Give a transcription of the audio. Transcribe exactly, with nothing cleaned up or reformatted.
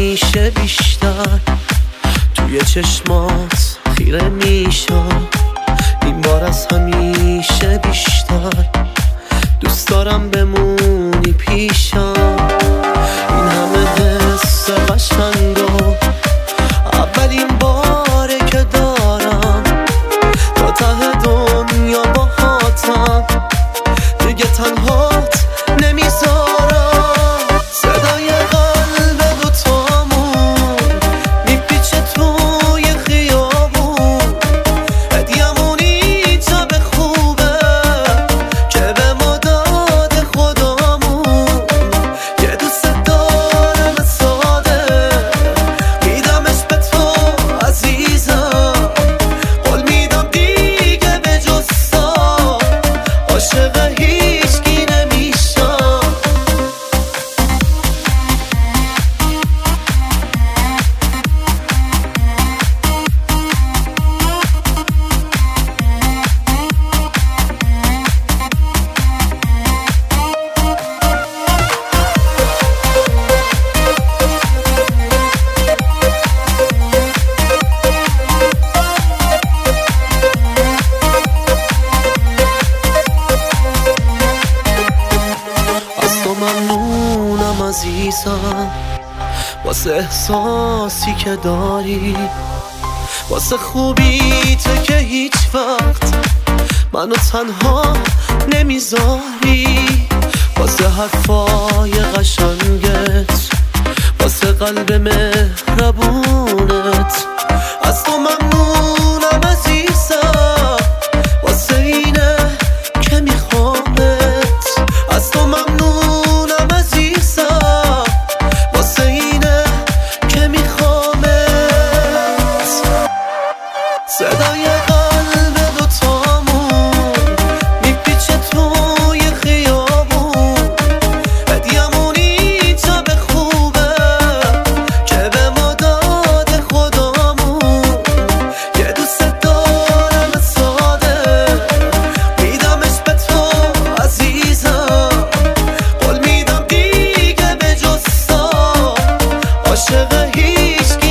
همیشه بیشتر توی چشمات خیره میشم، این بار از همیشه بیشتر دوست دارم بمونی پیشم. این همه حس قشنگو اولین باره که دارم، تا ته دنیا باهاتم دیگه تنهات نمیذارم. صدای قلب دوتامون میپیچه توی خیابون، هدیه‌مونی تا به خوبه که به ما داده خدامون. یه دوست دارم ساده میدمش به تو عزیزم، قول میدم دیگه به جز تو عاشق هیچکی نمیشم. از تو ممنونم عزیزم، واسه احساسی که داری، واسه خوبی تو که هیچ وقت منو تنها نمیذاری، واسه حرفای قشنگت، واسه قلب مهربونت. از تو ممنونم عزیزم، واسه اینه که میخوامت. از تو ممنونم عزیزم، واسه اینه که میخوامت. صدای قلب دوتامون میپیچه توی خیابون، هدیه‌مونی تا به خوبه که به ما داده خدامون. یه دوست دارم ساده میدمش به تو عزیزم، قول میدم دیگه به جز تو عاشق هیچکی